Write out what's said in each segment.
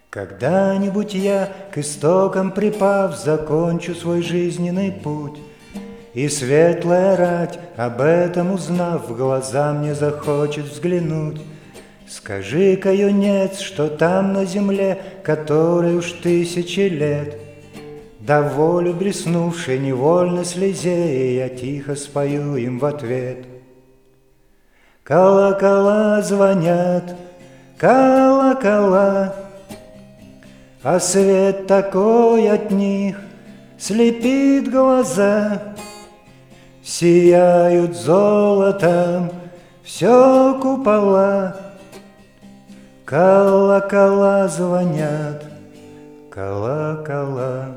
Когда-нибудь я, к истокам припав, закончу свой жизненный путь, и светлая рать, об этом узнав, в глаза мне захочет взглянуть. Скажи-ка, юнец, что там на земле, которой уж тысячи лет, да волю блеснувшей невольно слезе, и я тихо спою им в ответ. Колокола звонят, колокола, а свет такой от них слепит глаза. Сияют золотом все купола, колокола звонят, колокола.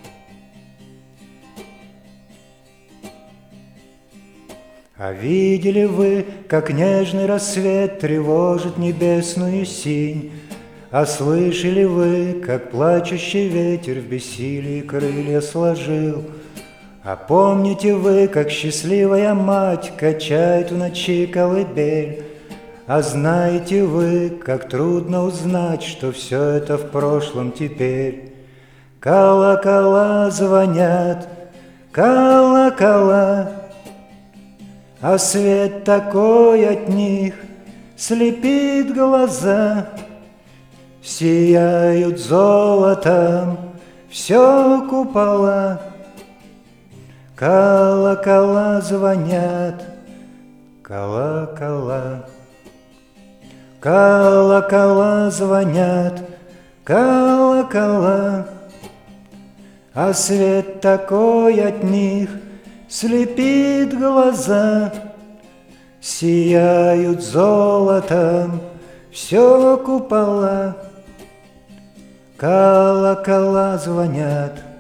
А видели вы, как нежный рассвет тревожит небесную синь? А слышали вы, как плачущий ветер в бессилии крылья сложил? А помните вы, как счастливая мать качает в ночи колыбель? А знаете вы, как трудно узнать, что все это в прошлом теперь? Колокола звонят, колокола, а свет такой от них слепит глаза. Сияют золотом все купола, колокола звонят, колокола. Колокола звонят, колокола, а свет такой от них слепит глаза. Сияют золотом все купола, колокола звонят,